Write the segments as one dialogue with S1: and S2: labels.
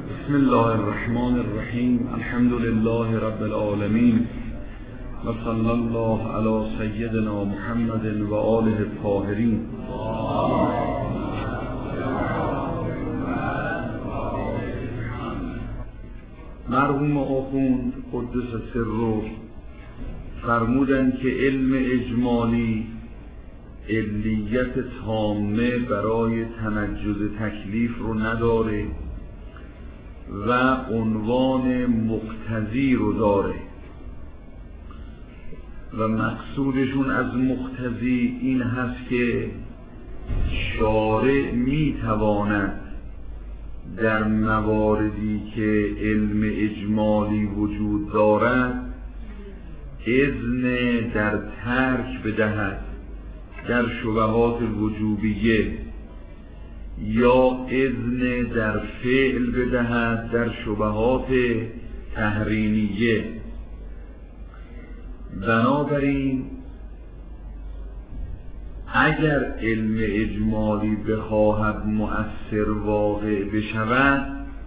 S1: بسم الله الرحمن الرحیم. الحمد لله رب العالمین و صلی الله علی سیدنا محمد و آله الطاهرین. مرحوم آخوند قدس سره فرمودند که علم اجمالی علیت تامه برای تنجز تکلیف رو نداره و عنوان مقتضی رو داره و مقصودشون از مقتضی این هست که شارع میتواند در مواردی که علم اجمالی وجود دارد اذن در ترک بدهد در شبهات وجوبیه یا اذن در فعل بدهد در شبهات تحریمیه. بنابراین اگر علم اجمالی بخواهد مؤثر واقع بشود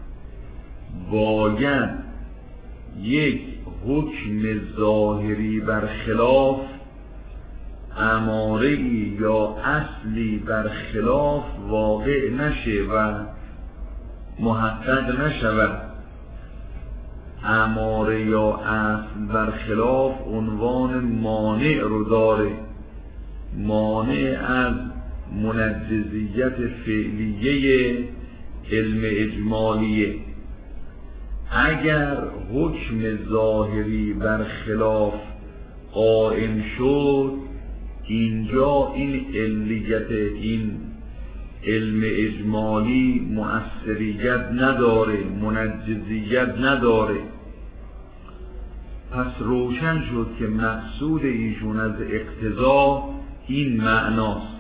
S1: باید یک حکم ظاهری برخلاف اماره‌ای یا اصلی برخلاف واقع نشه و محقق نشود. اماره یا اصل برخلاف عنوان مانع رو داره، مانع از منجزیت فعلیه علم اجمالیه. اگر حکم ظاهری برخلاف قائم شد اینجا این علیت این علم اجمالی مؤثریت نداره، منجزیت نداره. پس روشن شد که مقصود ایشون از اقتضا این معناست.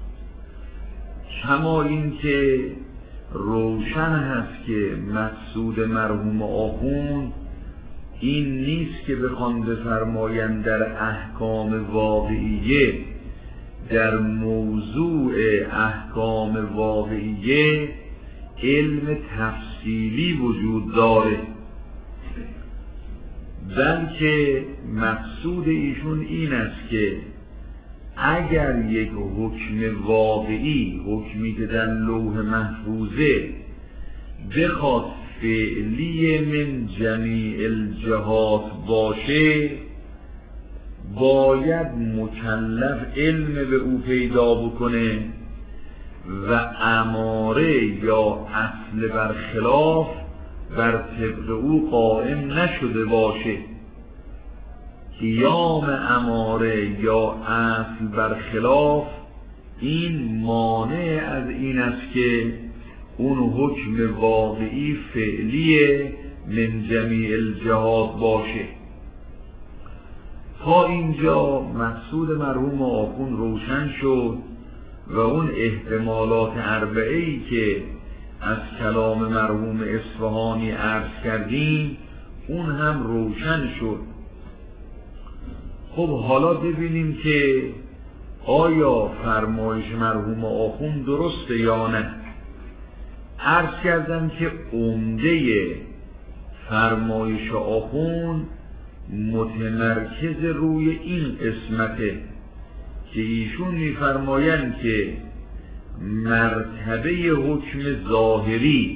S1: کما این که روشن هست که مقصود مرحوم آخوند این نیست که بخوان بفرمایند در احکام واقعیه، در موضوع احکام واقعیه علم تفصیلی وجود داره، بلکه مقصود ایشون این است که اگر یک حکم واقعی، حکمی که در لوح محفوظه بخواد فعلی من جمیع الجهات باشه باید مکلف علم به او پیدا بکنه و اماره یا اصل برخلاف بر طبق او قائم نشده باشه. قیام اماره یا اصل برخلاف این مانع از این است که اون حکم واقعی فعلی من جمیع الجهات باشه. تا اینجا مقصود مرحوم آخوند روشن شد و اون احتمالات اربعه‌ای که از کلام مرحوم اصفهانی عرض کردیم اون هم روشن شد. خب حالا ببینیم که آیا فرمایش مرحوم آخوند درسته یا نه. عرض کردم که عمده فرمایش آخوند متمرکز روی این قسمته که ایشون میفرمایند که مرتبه حکم ظاهری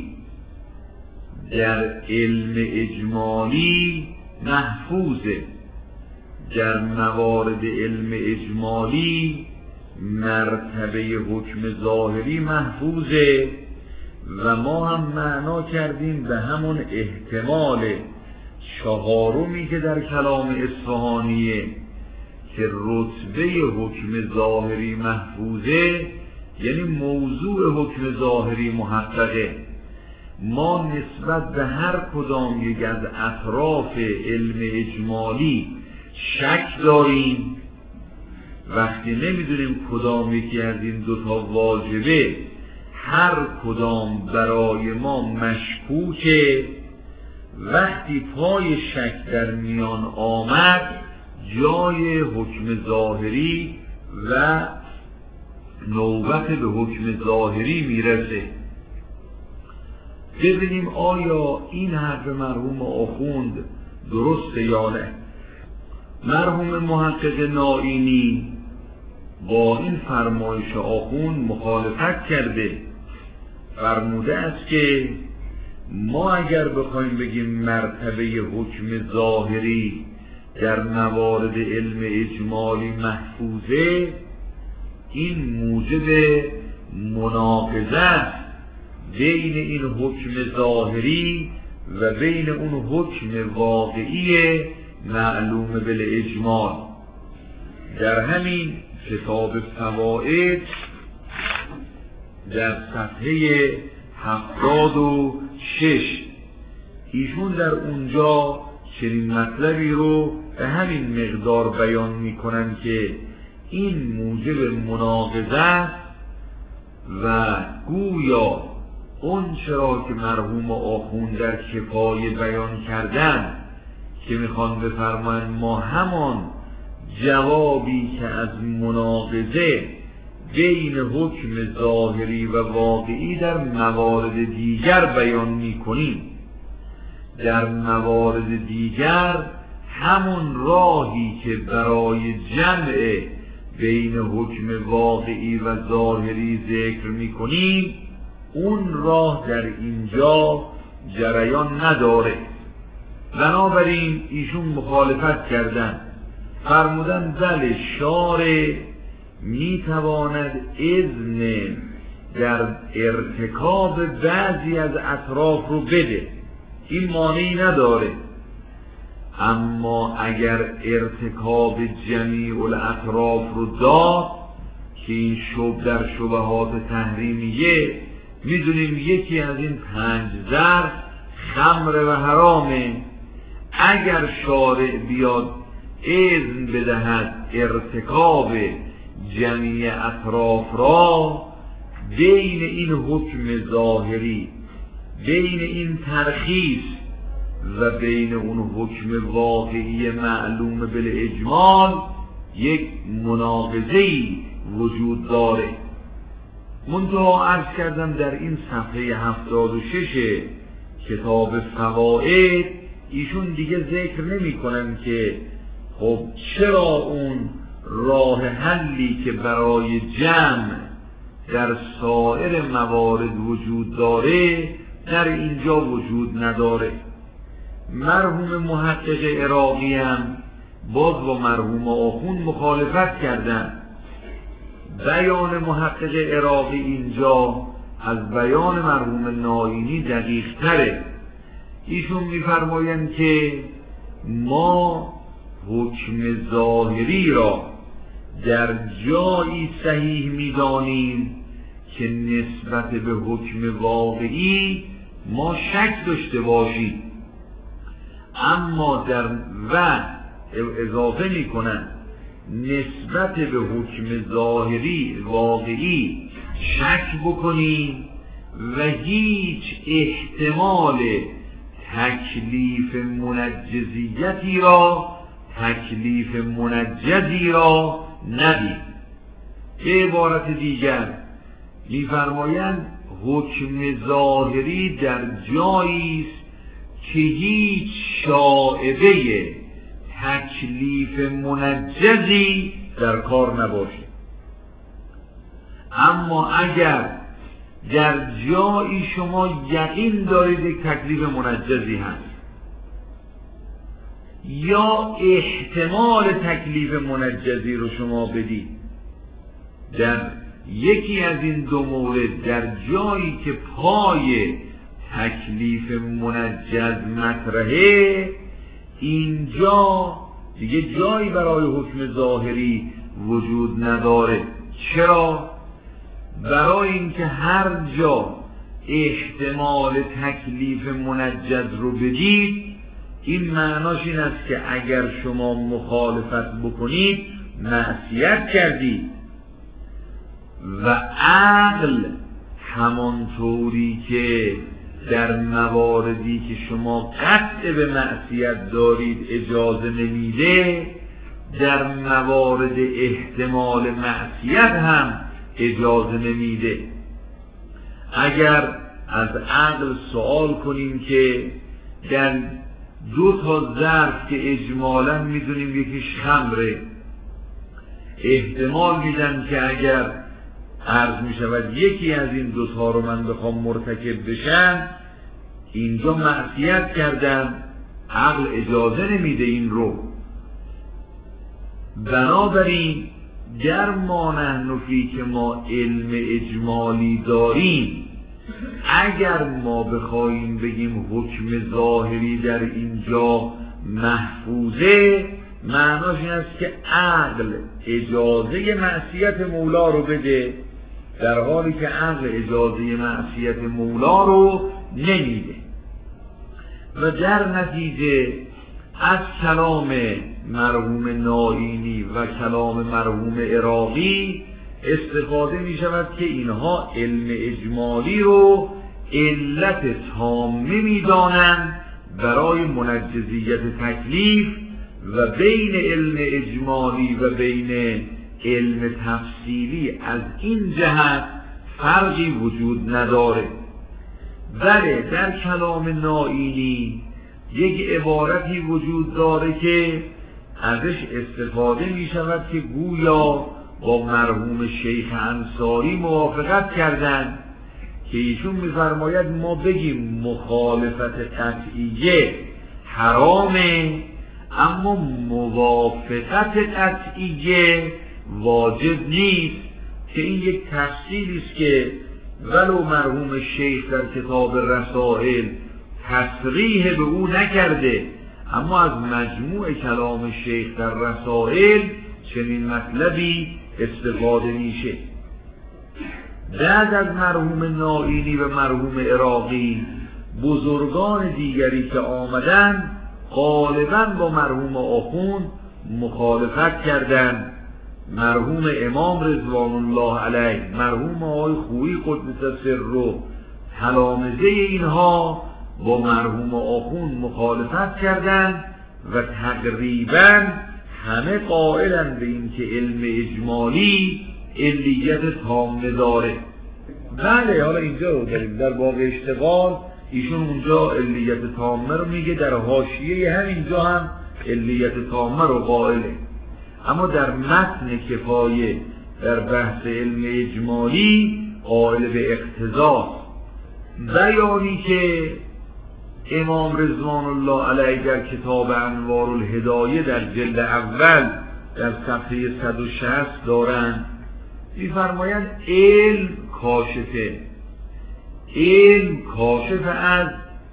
S1: در علم اجمالی محفوظه. در موارد علم اجمالی مرتبه حکم ظاهری محفوظه و ما هم معنا کردیم به همون احتمال چهارمی که در کلام اصفهانیه که رتبه حکم ظاهری محفوظه یعنی موضوع حکم ظاهری محققه. ما نسبت به هر کدام یک از اطراف علم اجمالی شک داریم. وقتی نمیدونیم کدام یکی از این دوتا واجبه هر کدام برای ما مشکوکه. وقتی پای شک در میان آمد جای حکم ظاهری و نوبت به حکم ظاهری میرسه. ببینیم آیا این حرف مرحوم آخوند درسته یا نه. مرحوم محقق نائینی با این فرمایش آخوند مخالفت کرده، فرموده است که ما اگر بخوایم بگیم مرتبه حکم ظاهری در موارد علم اجمالی محفوظه، این موجب مناقضه است بین این حکم ظاهری و بین اون حکم واقعی معلوم بالاجمال. در همین کتاب فوائد در صفحه 76 ایشون در اونجا چنین مطلبی رو به همین مقدار بیان میکنن که این موجب مناقضه است و گویا اون چرا که مرحوم آخوند در کفایه بیان کردن که میخوان بفرمایند ما همان جوابی که از مناقضه بین حکم ظاهری و واقعی در موارد دیگر بیان میکنیم، در موارد دیگر همون راهی که برای جمع بین حکم واقعی و ظاهری ذکر میکنیم اون راه در اینجا جریان نداره. بنابراین ایشون مخالفت کردن، فرمودن بله شارع میتواند اذن در ارتکاب بعضی از اطراف رو بده، این مانعی نداره، اما اگر ارتکاب جمیع الاطراف رو داد که این در شبهات تحریمیه میدونیم یکی از این 5 ظرف خمر و حرامه، اگر شارع بیاد اذن بدهد ارتکاب جمیع اطراف را بین این حکم ظاهری، بین این ترخیص و بین اون حکم واقعی معلوم بالاجمال یک مناقضه‌ای وجود داره. منتها عرض کردم در این صفحه 76 کتاب فوائد ایشون دیگه ذکر نمی کنن که خب چرا اون راه حلی که برای جمع در سایر موارد وجود داره در اینجا وجود نداره. مرحوم محقق عراقی هم باز با مرحوم آخوند مخالفت کردن. بیان محقق عراقی اینجا از بیان مرحوم نائینی دقیق تره. ایشون میفرمایند که ما حکم ظاهری را در جایی صحیح میدانیم که نسبت به حکم واقعی ما شک داشته باشیم، اما در و اضافه میکنن نسبت به حکم ظاهری واقعی شک بکنیم و هیچ احتمال تکلیف منجزی را ندید. به عبارت دیگر می‌فرمایند حکم ظاهری در جایی است که هیچ شائبه تکلیف منجزی در کار نباشه، اما اگر در جایی شما یقین دارید یک تکلیف منجزی هست یا احتمال تکلیف منجزی رو شما بدید، در یکی از این دو مورد در جایی که پای تکلیف منجز مطرحه اینجا دیگه جایی برای حکم ظاهری وجود نداره. چرا؟ برای اینکه هر جا احتمال تکلیف منجز رو بدید این معناش این است که اگر شما مخالفت بکنید معصیت کردید و عقل همانطوری که در مواردی که شما قطع به معصیت دارید اجازه نمیده در موارد احتمال معصیت هم اجازه نمیده. اگر از عقل سوال کنیم که در 2 تا ظرف که اجمالاً میدونیم یکیش خمره، احتمال میدن که اگر عرض میشود یکی از این 2 تا رو من بخوام مرتکب بشن، اینجا معصیت کردم، عقل اجازه نمیده این رو. بنابراین در ما نحن فی که ما علم اجمالی داریم، اگر ما بخوایم بگیم حکم ظاهری در اینجا محفوظه، معناش این است که عقل اجازه معصیت مولا رو بده، در حالی که عقل اجازه معصیت مولا رو نمیده. و در نتیجه از کلام مرحوم نائینی و کلام مرحوم عراقی استفاده می شود که اینها علم اجمالی رو علت تامه می دانند برای منجزیت تکلیف، و بین علم اجمالی و بین علم تفصیلی از این جهت فرقی وجود نداره. بله در کلام نائینی یک عبارتی وجود داره که ازش استفاده می شود که گویا با مرحوم شیخ انصاری موافقت کردند که ایشون می‌فرماید ما بگیم مخالفت قطعیه حرامه، اما موافقت قطعیه واجب نیست، که این یک تفصیلی است که ولو مرحوم شیخ در کتاب رسائل تصریح به او نکرده، اما از مجموع کلام شیخ در رسائل چنین مطلبی استفاده میشه. بعد از مرحوم نائینی و مرحوم عراقی بزرگان دیگری که آمدن غالباً با مرحوم آخوند مخالفت کردند. مرحوم امام رضوان الله علیه، مرحوم آقای خویی قدس سره، تلامذه اینها با مرحوم آخوند مخالفت کردند و تقریباً همه قائلند به این که علم اجمالی علیت تامه داره. بله حالا اینجا رو داریم در باب اشتغال، ایشون اونجا علیت تامه رو میگه، در حاشیه همینجا هم علیت تامه رو قائله، اما در متن کفایه در بحث علم اجمالی قائل به اقتضا. بیانی که امام رضوان الله علیه در کتاب انوار الهدایه در جلد اول در صفحه 160 دارند، می‌فرمایند علم کاشفه، علم کاشف از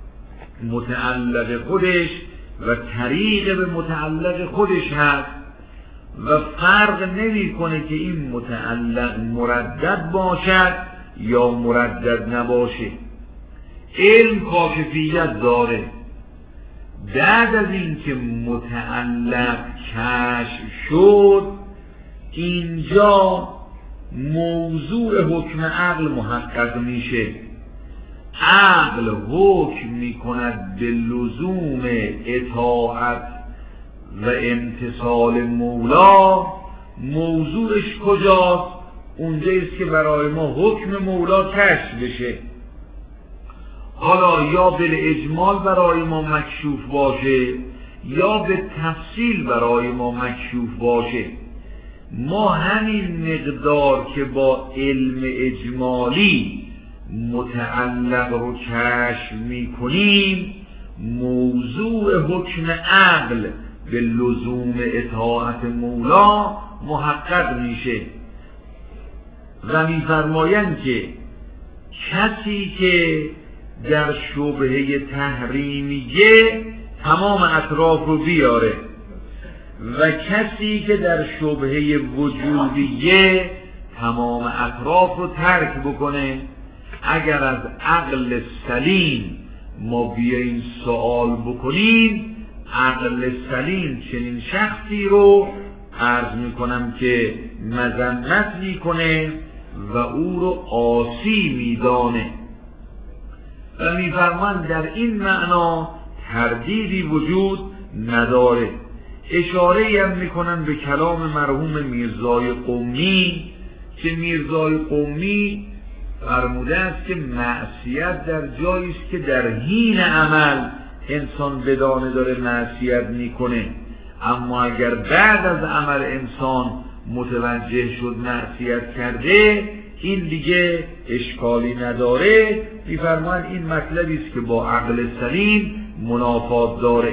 S1: متعلق خودش و طریق به متعلق خودش هست و فرق نمی‌کنه که این متعلق مردد باشد یا مردد نباشه. علم کاشفیت داره. بعد از این که متعلق کشف شد، اینجا موضوع حکم عقل محقق میشه. عقل حکم میکند به لزوم اطاعت و امتثال مولا. موضوعش کجاست؟ اونجاییست که برای ما حکم مولا کشف بشه، حالا یا به اجمال برای ما مکشوف باشه یا به تفصیل برای ما مکشوف باشه. ما همین مقدار که با علم اجمالی متعلق رو کشف میکنیم، موضوع حکم عقل به لزوم اطاعت مولا محقق میشه. و میفرمایند که کسی که در شبهه تحریمیه تمام اطراف رو بیاره و کسی که در شبهه وجودیه تمام اطراف رو ترک بکنه. اگر از عقل سلیم ما بیاییم سوال بکنیم، عقل سلیم چنین شخصی رو عرض میکنم که مذمت میکنه و او رو عاصی میدانه و میفرماند در این معنا تردیدی وجود نداره. اشاره هم میکنن به کلام مرحوم میرزای قمی که میرزای قمی فرموده است که معصیت در جایی است که در حین عمل انسان بدانه داره معصیت میکنه، اما اگر بعد از عمل انسان متوجه شد معصیت کرده، این دیگه اشکالی نداره. می‌فرمایند این مطلبی است که با عقل سلیم منافات داره.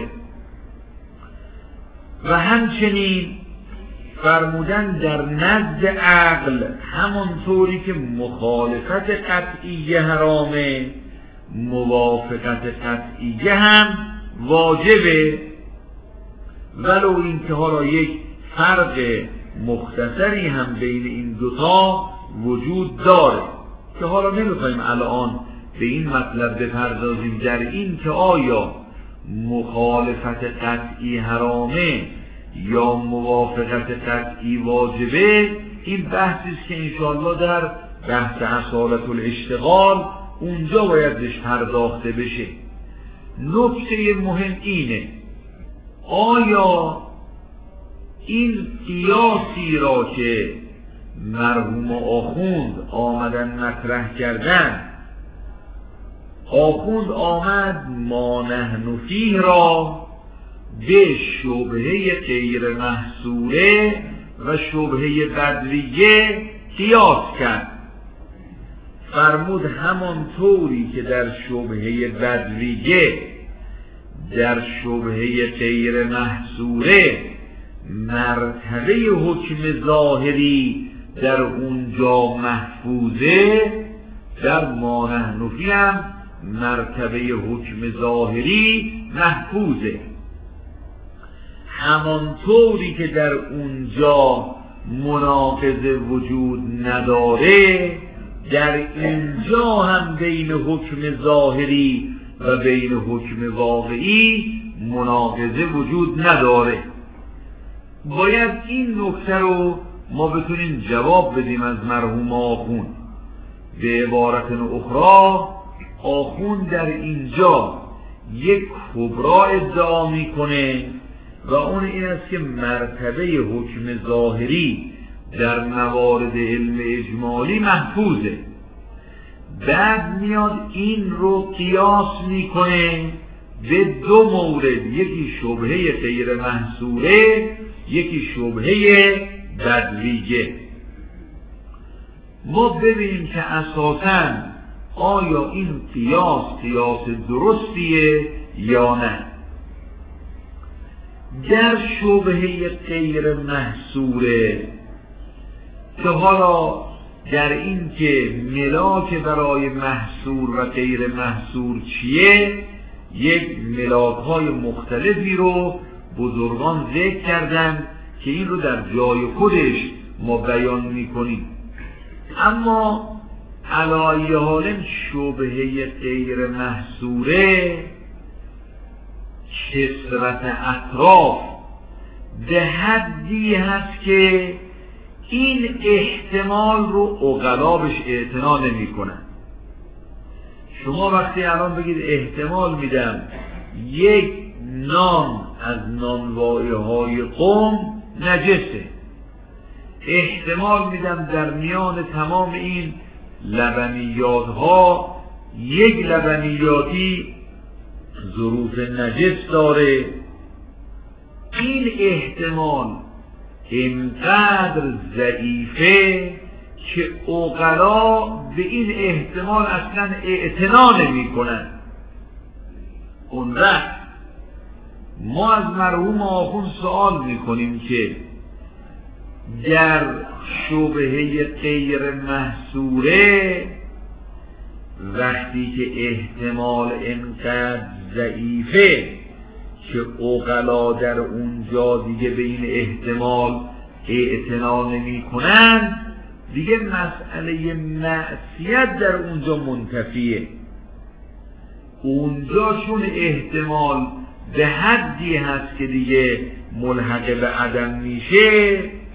S1: و همچنین فرمودن در نزد عقل همانطوری که مخالفت قطعیه حرامه، موافقت قطعیه هم واجبه، ولو این که حالا یک فرق مختصری هم بین این دوتا وجود داره که حالا نمیخوایم الان به این مطلب بپردازیم، در این که آیا مخالفت قطعی حرامه یا موافقت قطعی واجبه. این بحثی است که انشاءالله در بحث اصالت الاشتغال اونجا باید بهش پرداخته بشه. نکته مهم اینه آیا این قیاسی را که مرحوم آخوند آمدن مطرح کردن، آخوند آمد ما نحن فیه را به شبهه غیر محصوره و شبهه بدویه قیاس کرد. فرمود همانطوری که در شبهه بدویه در شبهه غیر محصوره مرتبه حکم ظاهری در اونجا محفوظه، در ما نحن فیه هم مرتبه حکم ظاهری محفوظه. همانطوری که در اونجا مناقضه وجود نداره، در اینجا هم بین حکم ظاهری و بین حکم واقعی مناقضه وجود نداره. باید این نکته رو ما بتونیم جواب بدیم از مرحوم آخوند. به عبارت اخرى آخوند در اینجا یک کبرا ادعا میکنه و اون این است که مرتبه حکم ظاهری در موارد علم اجمالی محفوظه. بعد میاد این رو قیاس میکنه به دو مورد، یکی شبهه غیر محصوره، یکی شبهه بدویه. ما ببینیم که اساساً آیا این قیاس درستیه یا نه. در شبهه غیر محصوره که حالا در این که ملاک برای محصور و غیر محصور چیه، یک ملاک های مختلفی رو بزرگان ذکر کردن که این رو در جای خودش ما بیان میکنیم. اما علی حال شبهه غیر محصوره کثرت اطراف به حدی هست که این احتمال رو عقلا بهش اعتنا نمی کنن. شما وقتی الان بگید احتمال میدم یک نان از نانوایی های قم نجسه، احتمال میدم در میان تمام این لبنیات ها یک لبنیاتی ظروف نجس داره، این احتمال اینقدر ضعیفه که عقلا به این احتمال اصلا اعتنا نمی کنن. اون وقت ما از مرحوم آخوند سوال میکنیم که در شبهه غیر محصوره وقتی که احتمال اینقدر ضعیفه که عقلا در اونجا دیگه به این احتمال اعتنا نمی کنن، دیگه مسئله معصیت در اونجا منتفیه. اونجا چون احتمال به حدی هست که دیگه ملحق به عدم میشه،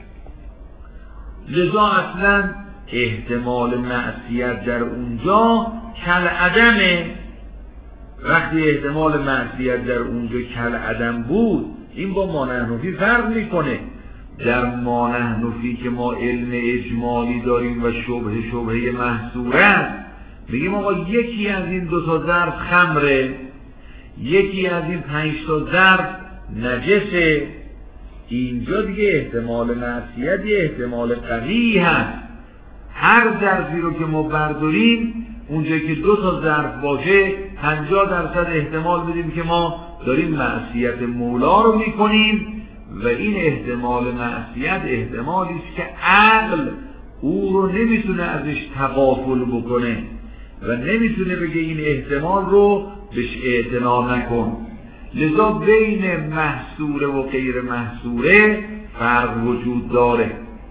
S1: لذا اصلا احتمال معصیت در اونجا کل عدمه. وقتی احتمال معصیت در اونجا کل عدم بود، این با ما نحن فیه فرق میکنه. در ما نحن فی که ما علم اجمالی داریم و شبهه محصوره، بگیم آقا یکی از این 2 تا ظرف خمره، یکی از این 5 تا ظرف نجسه، اینجا دیگه احتمال معصیت یه احتمال قوی هست. هر ظرفی رو که ما برداریم اونجا که 2 تا ظرف باشه 50% احتمال بدیم که ما داریم معصیت مولا رو میکنیم و این احتمال معصیت احتمالی است که عقل او رو نمیتونه ازش تغافل بکنه و نمیتونه بگه این احتمال رو بهش اعتنا نکن. لذا بین محصوره و غیر محصوره فرق وجود داره.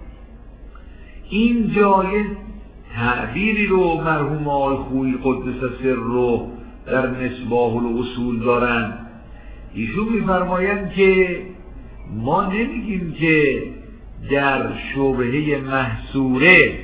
S1: این جای تعبیری رو مرحوم آقای خویی قدس سر رو در مصباح الاصول دارن. ایشون میفرمایند که ما نمیگیم که در شبهه محصوره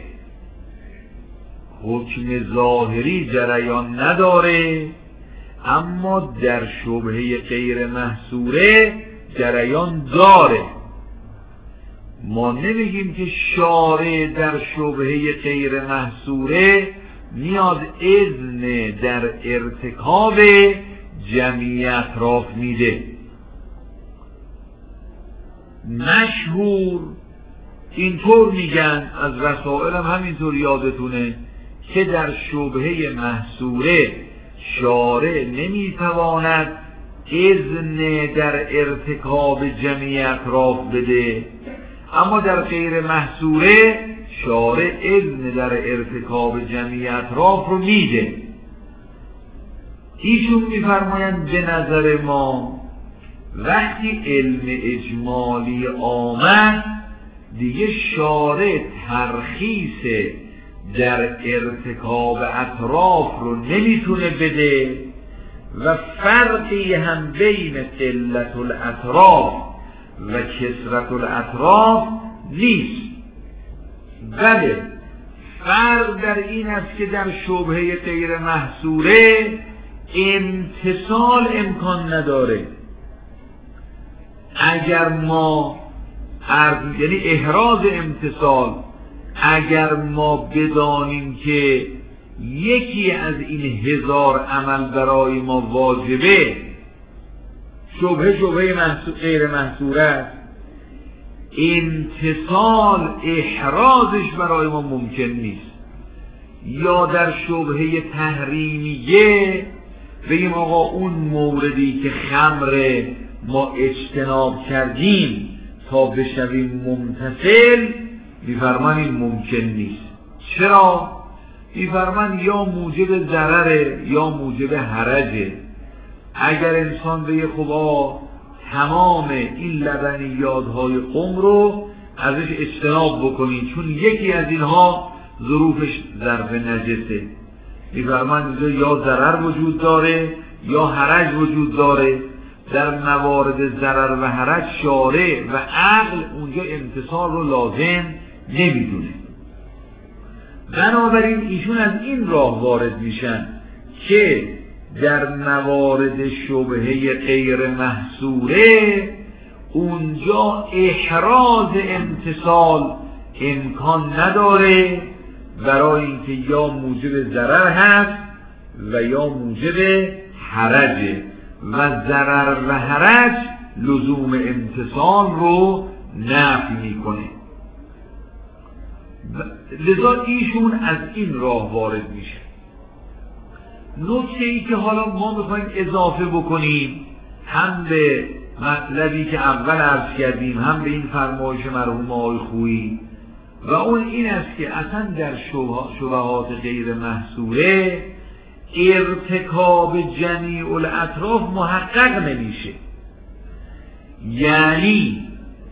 S1: حکم ظاهری جریان نداره، اما در شبهه غیر محصوره جریان داره. ما نمیگیم که شارع در شبهه غیر محصوره میاد اذن در ارتکاب جمیع اطراف میده. مشهور اینطور میگن، از رسائل هم همینطور یادتونه که در شبهه محصوره شارع نمیتواند اذن در ارتکاب جمیع اطراف بده، اما در غیر محصوره شارع اذن در ارتکاب جمیع اطراف رو میده. ایشون میفرمایند به نظر ما وقتی علم اجمالی آمد دیگه شارع ترخیص در ارتکاب اطراف رو نمیتونه بده و فرقی هم بین قلت الاطراف و کثرت الاطراف نیست. بله فرق در این است که در شبهه غیر محصوره امتصال امکان نداره. اگر ما یعنی احراز امتصال، اگر ما بدانیم که یکی از این 1000 عمل برای ما واجبه، شبهه غیر محصوره است، امتصال احرازش برای ما ممکن نیست. یا در شبهه تحریمیه بگیم آقا اون موردی که خمر ما اجتناب کردیم تا بشویم ممتثل، میفرمان این ممکن نیست. چرا؟ میفرمان یا موجب ضرره یا موجب حرجه. اگر انسان به خب تمام این لبنیات‌های قم رو ازش اجتناب بکنی چون یکی از اینها ظروفش ظرف نجسه، میفرمان اینجا یا ضرر وجود داره یا حرج وجود داره. در موارد ضرر و حرج شارع و عقل اونجا امتصال رو لازم نمیدونه. بنابراین ایشون از این راه وارد میشن که در موارد شبهه غیر محصوره اونجا احراز امتصال امکان نداره، برای اینکه یا موجب ضرر هست و یا موجب حرجه و ضرر و حرج لزوم امتصال رو نفی میکنه. لذا ایشون از این راه وارد میشه. نکته ای که حالا ما میخوایم اضافه بکنیم هم به مطلبی که اول عرض کردیم هم به این فرمایش مرحوم آقای خویی و اون این است که اصلا در شبهات غیر محصوره ارتکاب جمیع الاطراف محقق نمیشه. یعنی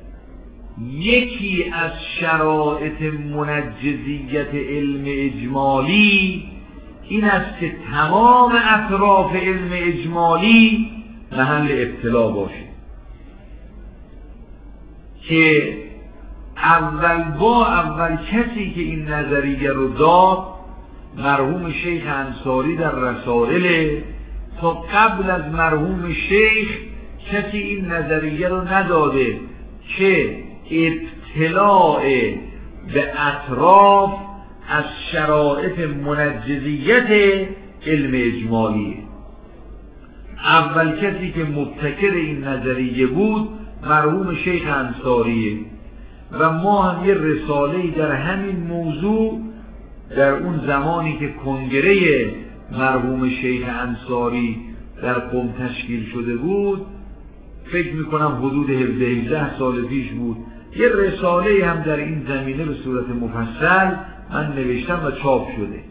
S1: یکی از شرایط منجزیت علم اجمالی این است که تمام اطراف علم اجمالی محل ابتلا باشه، که اول کسی که این نظریه رو داد مرحوم شیخ انصاری در رسائل، تا قبل از مرحوم شیخ کسی این نظریه رو نداده که ابتلاع به اطراف از شرایط منجزیت علم اجمالیه. اول کسی که مبتکر این نظریه بود مرحوم شیخ انصاریه و ما هم یه رساله‌ای در همین موضوع در اون زمانی که کنگره مرحوم شیخ انصاری در قم تشکیل شده بود، فکر میکنم حدود 17 سال پیش بود، یه رساله هم در این زمینه به صورت مفصل من نوشتم و چاپ شده.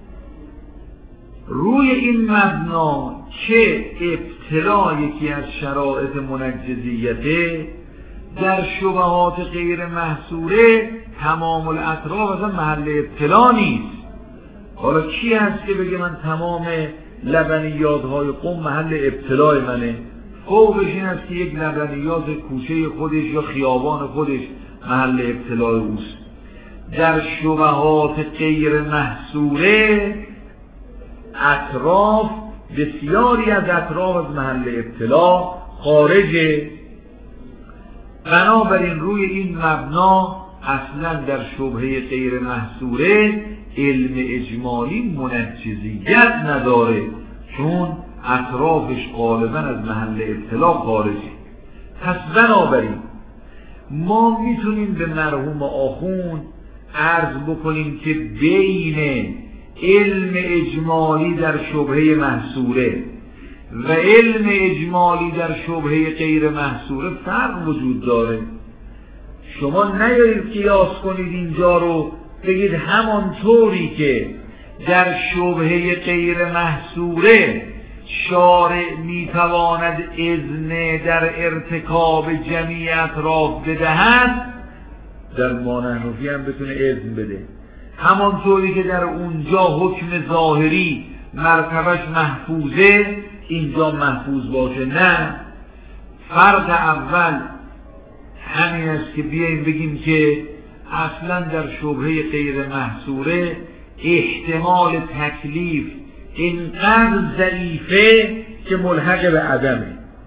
S1: روی این مبنا که ابتلا یکی از شرایط منجزیته، در شبهات غیر محصوره تمام الاطراف اصلا محل ابتلا نیست. حالا کی هست که بگه من تمام لبنیات‌های قم محل ابتلای منه؟ فوقش این است که یک لبنیات کوچه خودش یا خیابان خودش محل ابتلای اوست. در شبهات غیر محصوره اطراف، بسیاری از اطراف از محل ابتلا خارجه. بنابراین روی این مبنا اصلا در شبهه غیر محصوره علم اجمالی منجزیت نداره، چون اطرافش غالبا از محل ابتلا خارجه. پس بنابراین ما میتونیم به مرحوم آخوند عرض بکنیم که بین علم اجمالی در شبهه محصوره و علم اجمالی در شبهه غیر محصوره فرق وجود داره. شما نیایید قیاس کنید اینجا رو بگید همانطوری که در شبهه غیر محصوره شارع میتواند اذن در ارتکاب جمیع اطراف بدهد، در ما نحنفی هم بتونه اذن بده. همانطوری که در اونجا حکم ظاهری مرتبش محفوظه اینجا محفوظ باشه. نه، فرق اول همین است که بیاییم بگیم که اصلا در شبهه غیر محصوره احتمال تکلیف اینقدر ضعیفه که ملحق به عدمه.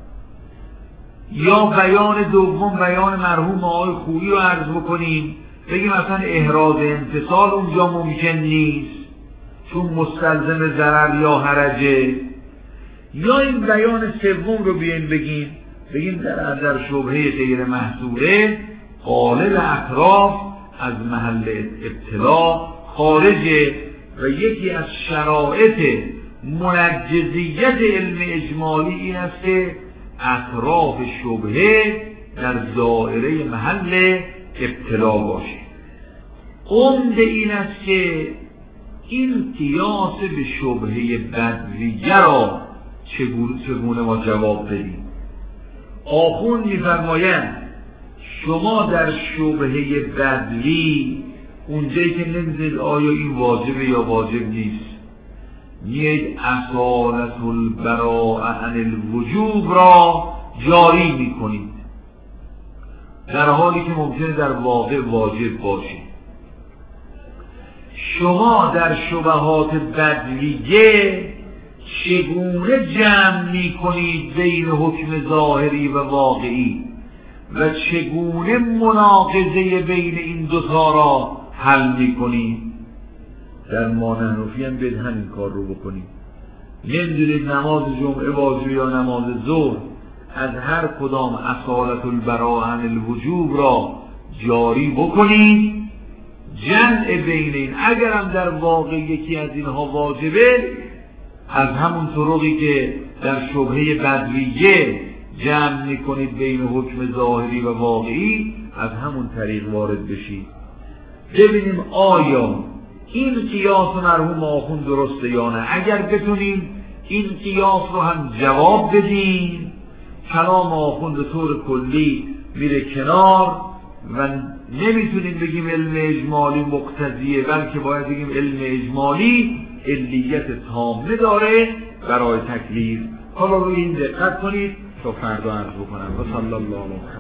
S1: یا بیان دوم، بیان مرحوم آقای خویی رو عرض بکنیم بگیم اصلا احراز انفصال اونجا ممکن نیست چون مستلزم ضرر یا حرجه. یا این بیان سوم رو بیاییم بگیم در شبهه غیر محصوره غالب اطراف از محل ابتلا خارجه و یکی از شرایط منجزیت علم اجمالی این است که اطراف شبهه در دایره محل ابتلا باشه. عمد این است که این قیاس به شبهه بدویه را چگونه ما جواب بدیم. آخوند می‌فرمایند شما در شبهه بدوی اونجایی که نمی‌دونید آیا این واجبه یا واجب نیست، میید اصالت البراء عن الوجوب را جاری میکنید در حالی که ممکنه در واقع واجب باشه. شما در شبهات بدویه چگونه جمع میکنید بین حکم ظاهری و واقعی و چگونه مناقضه بین این دوتا را حل میکنید؟ در ما نحنفی هم باید همین کار رو بکنید. نمیدونید نماز جمعه واجب یا نماز ظهر، از هر کدام اصالت البراء عن الوجوب را جاری بکنید، جمع بین این اگرم در واقع یکی از اینها واجبه، از همون طرقی که در شبهه بدویه جمع میکنید بین حکم ظاهری و واقعی، از همون طریق وارد بشید. ببینیم آیا این قیاس مرحوم آخوند درسته یا نه. اگر بتونیم این قیاس رو هم جواب بدیم، کلام آخوند به طور کلی میره کنار و نمیتونیم بگیم علم اجمالی مقتضیه، بلکه باید بگیم علم اجمالی علیت تامه داره برای تکلیف. حالا روی این دقت کنید تا فردا عرض بکنم. و صلی الله علیه